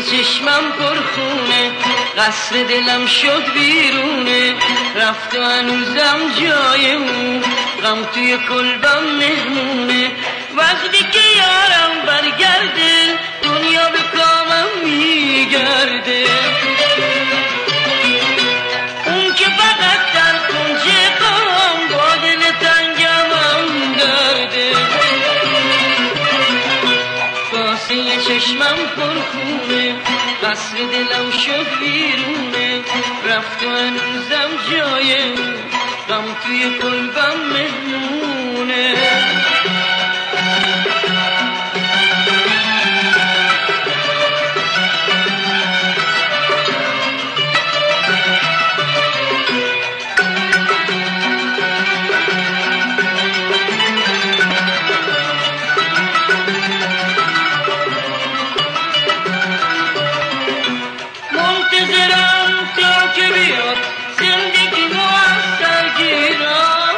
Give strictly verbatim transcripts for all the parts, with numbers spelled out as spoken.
چشمم پرخونه، قصر دلم شد بیرونه، رفت و هنوزم جای اون، غم توی کلبم مهمونه. وقتی که یارم برگرده دنیا به کامم میگرده، اون که فقط در کنج غم با دل تنگمم درده. کاسه چشمم پرخونه، قصر دلم شد بیرونه، رفت و هنوزم جای اون، غم توی قلبم مهمونه. منتظرم تا که بیاد زندگی مو از سر گیرم،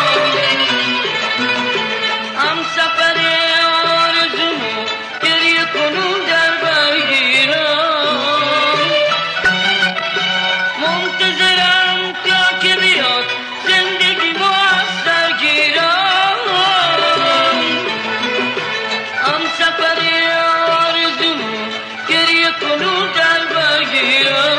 هم سفر آرزومو گریه کنون در برگیرم. منتظرم تا که بیاد زندگی مو از سر گیرم، هم سفر آرزومو گریه کنون در برگیرم.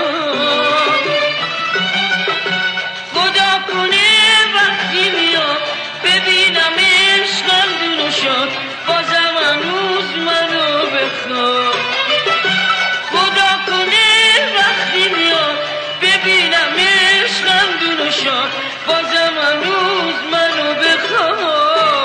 خدا کنه وقتی میاد ببینم عشقم دونو شد، بازم هنوز منو بخواد. خدا کنه وقتی میاد ببینم عشقم دونو شد، بازم هنوز منو بخواد.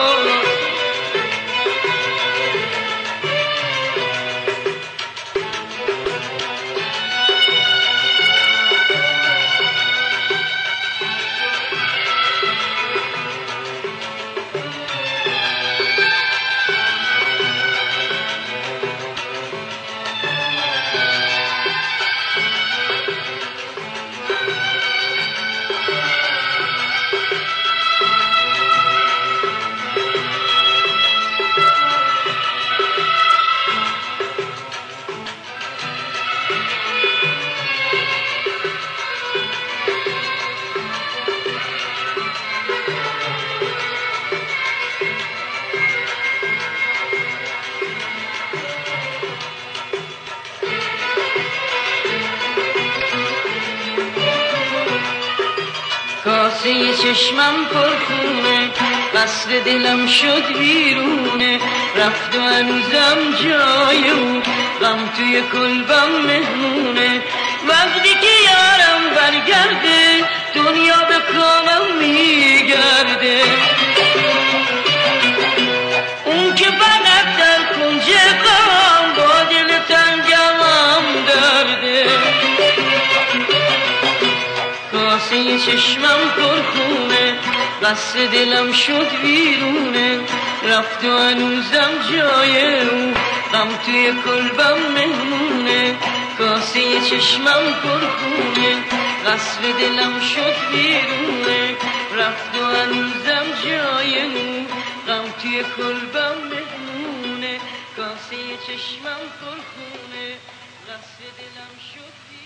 کاسه چشمم پرخونه، قصر دلم شد بیرونه، رفت و هنوزم جای اون، غم توی کلبم مهمونه. وقتی که یارم برگرده دنیا به کامم میگرده، اون که فقط در کنج غم با دل تنگمم درده. کاسه چشمم پرخونه، قصر دلم شد بیرونه، رفت و هنوزم جای اون، غم توی کلبم مهمونه. کاسه چشمم پرخونه، قصر دلم شد بیرونه، رفت و هنوزم جای اون، غم توی کلبم مهمونه. کاسه چشمم پرخونه، قصر دلم شد بیرونه.